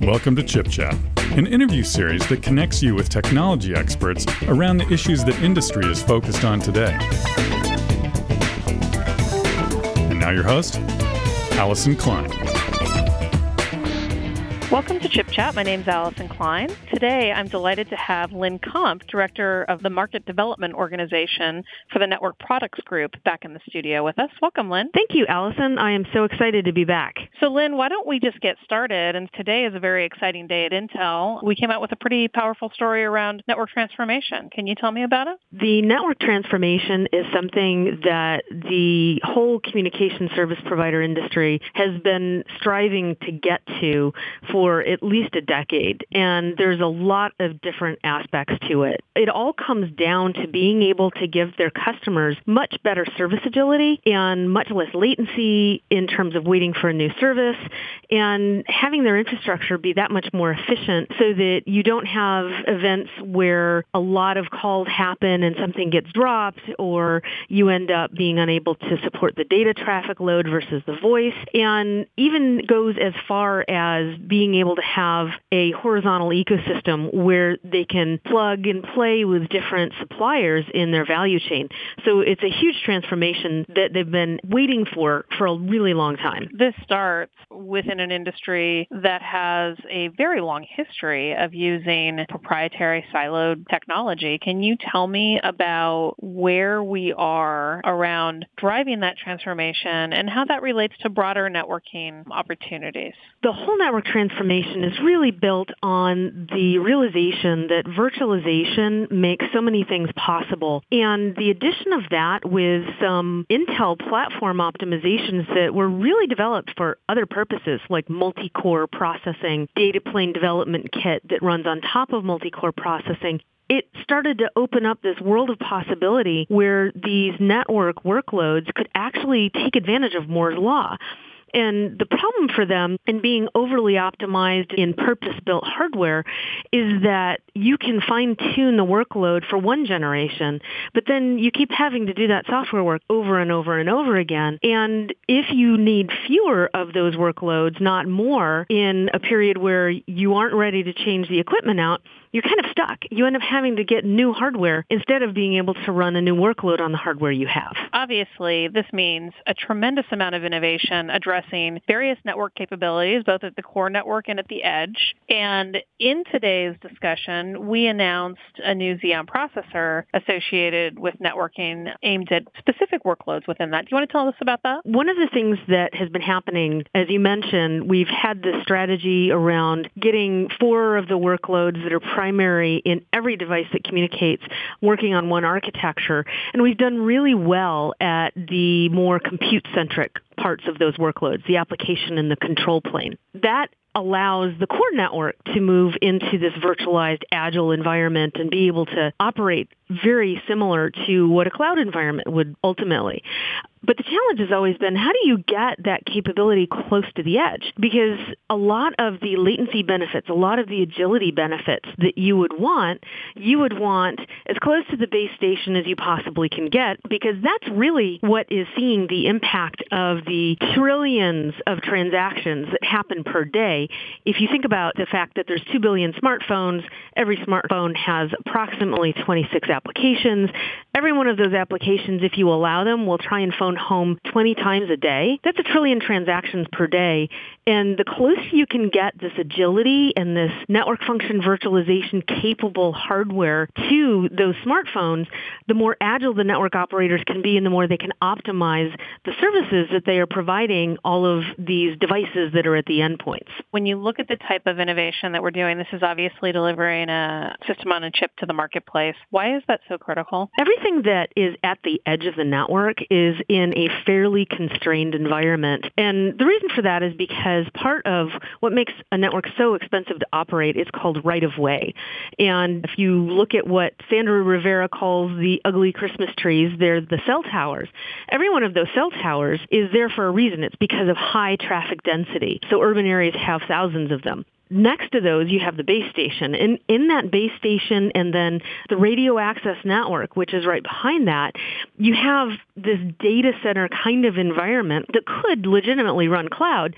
Welcome to Chip Chat, an interview series that connects you with technology experts around the issues that industry is focused on today. And now your host, Allison Klein. Welcome to Chip Chat. My name is Allison Klein. Today, I'm delighted to have Lynn Kump, Director of the Market Development Organization for the Network Products Group, back in the studio with us. Welcome, Lynn. Thank you, Allison. I am so excited to be back. So, Lynn, why don't we just get started? And today is a very exciting day at Intel. We came out with a pretty powerful story around network transformation. Can you tell me about it? The network transformation is something that the whole communication service provider industry has been striving to get to for at least a decade, and there's a lot of different aspects to it. It all comes down to being able to give their customers much better service agility and much less latency in terms of waiting for a new service, and having their infrastructure be that much more efficient so that you don't have events where a lot of calls happen and something gets dropped, or you end up being unable to support the data traffic load versus the voice, and even goes as far as being able to have a horizontal ecosystem where they can plug and play with different suppliers in their value chain. So it's a huge transformation that they've been waiting for a really long time. This starts within an industry that has a very long history of using proprietary siloed technology. Can you tell me about where we are around driving that transformation and how that relates to broader networking opportunities? The whole network transformation is really built on the realization that virtualization makes so many things possible. And the addition of that with some Intel platform optimizations that were really developed for other purposes, like multi-core processing, data plane development kit that runs on top of multi-core processing, it started to open up this world of possibility where these network workloads could actually take advantage of Moore's Law. And the problem for them in being overly optimized in purpose-built hardware is that you can fine-tune the workload for one generation, but then you keep having to do that software work over and over and over again. And if you need fewer of those workloads, not more, in a period where you aren't ready to change the equipment out, you're kind of stuck. You end up having to get new hardware instead of being able to run a new workload on the hardware you have. Obviously, this means a tremendous amount of innovation addressing various network capabilities, both at the core network and at the edge. And in today's discussion, we announced a new Xeon processor associated with networking aimed at specific workloads within that. Do you want to tell us about that? One of the things that has been happening, as you mentioned, we've had this strategy around getting 4 of the workloads that are primary in every device that communicates working on one architecture. And we've done really well at the more compute-centric parts of those workloads, the application and the control plane. That allows the core network to move into this virtualized agile environment and be able to operate very similar to what a cloud environment would ultimately. But the challenge has always been, how do you get that capability close to the edge? Because a lot of the latency benefits, a lot of the agility benefits that you would want as close to the base station as you possibly can get, because that's really what is seeing the impact of the trillions of transactions that happen per day. If you think about the fact that there's 2 billion smartphones, every smartphone has approximately 26 applications. Every one of those applications, if you allow them, will try and phone home 20 times a day. That's 1 trillion transactions per day. And the closer you can get this agility and this network function virtualization capable hardware to those smartphones, the more agile the network operators can be and the more they can optimize the services that they are providing all of these devices that are at the endpoints. When you look at the type of innovation that we're doing, this is obviously delivering a system on a chip to the marketplace. Why is that so critical? Everything that is at the edge of the network is in a fairly constrained environment. And the reason for that is because part of what makes a network so expensive to operate is called right-of-way. And if you look at what Sandra Rivera calls the ugly Christmas trees, they're the cell towers. Every one of those cell towers is there for a reason. It's because of high traffic density. So urban areas have thousands of them. Next to those, you have the base station. And in that base station and then the radio access network, which is right behind that, you have this data center kind of environment that could legitimately run cloud, but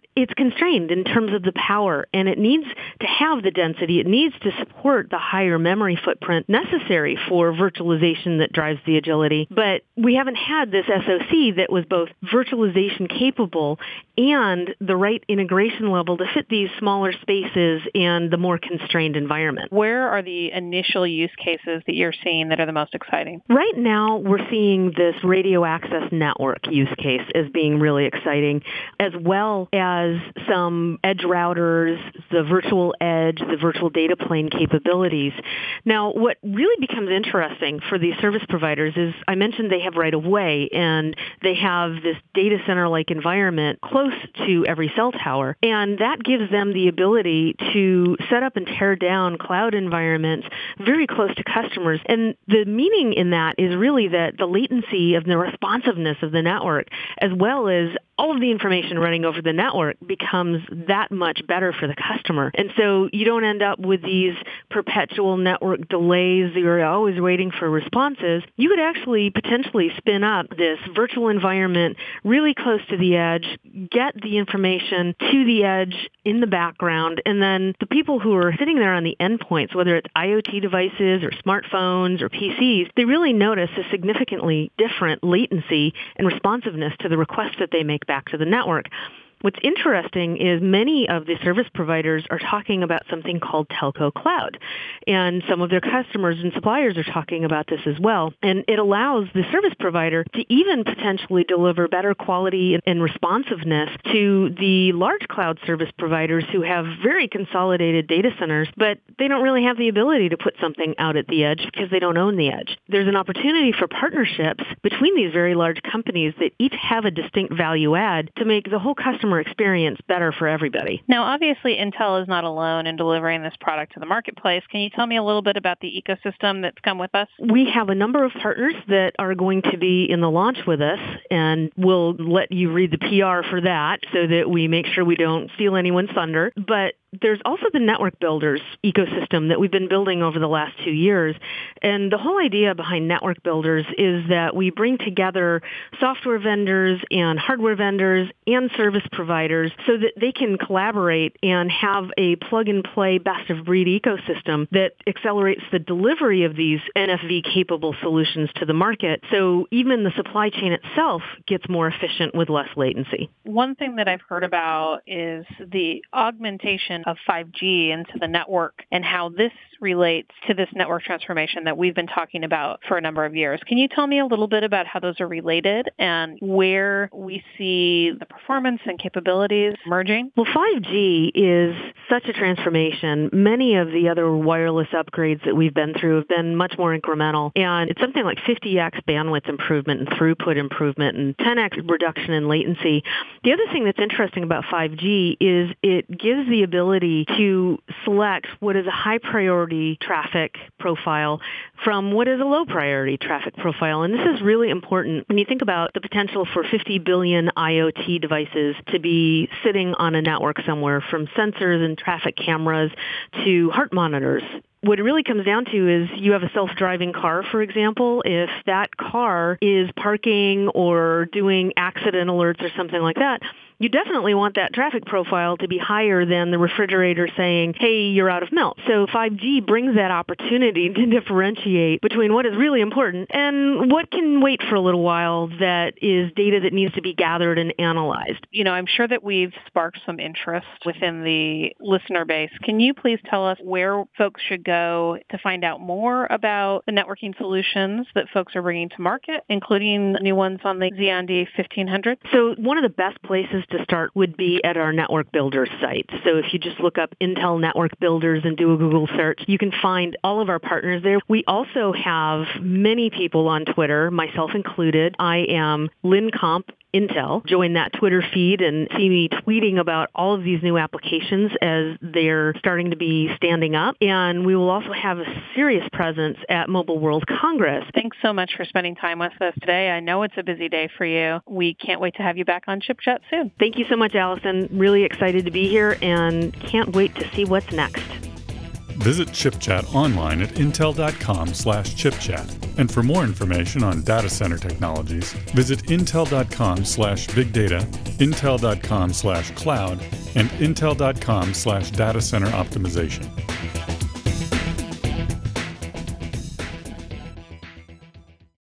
it's constrained in terms of the power, and it needs to have the density. It needs to support the higher memory footprint necessary for virtualization that drives the agility. But we haven't had this SoC that was both virtualization capable and the right integration level to fit these smaller spaces and the more constrained environment. Where are the initial use cases that you're seeing that are the most exciting? Right now, we're seeing this radio access network use case as being really exciting, as well as some edge routers, the virtual edge, the virtual data plane capabilities. Now, what really becomes interesting for these service providers is I mentioned they have right-of-way, and they have this data center-like environment close to every cell tower, and that gives them the ability to set up and tear down cloud environments very close to customers. And the meaning in that is really that the latency of the responsiveness of the network, as well as all of the information running over the network, becomes that much better for the customer. And so you don't end up with these perpetual network delays. You're always waiting for responses. You could actually potentially spin up this virtual environment really close to the edge, get the information to the edge in the background, and then the people who are sitting there on the endpoints, whether it's IoT devices or smartphones or PCs, they really notice a significantly different latency and responsiveness to the requests that they make back to the network. What's interesting is many of the service providers are talking about something called telco cloud, and some of their customers and suppliers are talking about this as well. And it allows the service provider to even potentially deliver better quality and responsiveness to the large cloud service providers who have very consolidated data centers, but they don't really have the ability to put something out at the edge because they don't own the edge. There's an opportunity for partnerships between these very large companies that each have a distinct value add to make the whole customer experience better for everybody. Now, obviously, Intel is not alone in delivering this product to the marketplace. Can you tell me a little bit about the ecosystem that's come with us? We have a number of partners that are going to be in the launch with us, and we'll let you read the PR for that so that we make sure we don't steal anyone's thunder. But there's also the network builders ecosystem that we've been building over the last 2 years. And the whole idea behind network builders is that we bring together software vendors and hardware vendors and service providers so that they can collaborate and have a plug-and-play best-of-breed ecosystem that accelerates the delivery of these NFV-capable solutions to the market. So even the supply chain itself gets more efficient with less latency. One thing that I've heard about is the augmentation of 5G into the network and how this relates to this network transformation that we've been talking about for a number of years. Can you tell me a little bit about how those are related and where we see the performance and capabilities merging? Well, 5G is such a transformation. Many of the other wireless upgrades that we've been through have been much more incremental, and it's something like 50x bandwidth improvement and throughput improvement and 10x reduction in latency. The other thing that's interesting about 5G is it gives the ability to select what is a high priority traffic profile from what is a low priority traffic profile. And this is really important when you think about the potential for 50 billion IoT devices to be sitting on a network somewhere, from sensors and traffic cameras to heart monitors. What it really comes down to is you have a self-driving car, for example. If that car is parking or doing accident alerts or something like that, you definitely want that traffic profile to be higher than the refrigerator saying, hey, you're out of milk. So 5G brings that opportunity to differentiate between what is really important and what can wait for a little while that is data that needs to be gathered and analyzed. You know, I'm sure that we've sparked some interest within the listener base. Can you please tell us where folks should go to find out more about the networking solutions that folks are bringing to market, including new ones on the Xeon D1500? So one of the best places to start would be at our Network Builders site. So if you just look up Intel Network Builders and do a Google search, you can find all of our partners there. We also have many people on Twitter, myself included. I am Lynn Comp Intel. Join that Twitter feed and see me tweeting about all of these new applications as they're starting to be standing up. And we will also have a serious presence at Mobile World Congress. Thanks so much for spending time with us today. I know it's a busy day for you. We can't wait to have you back on Chip Chat soon. Thank you so much, Allison. Really excited to be here and can't wait to see what's next. Visit ChipChat online at intel.com/chipchat. And for more information on data center technologies, visit intel.com/bigdata, intel.com/cloud, and intel.com/datacenter optimization.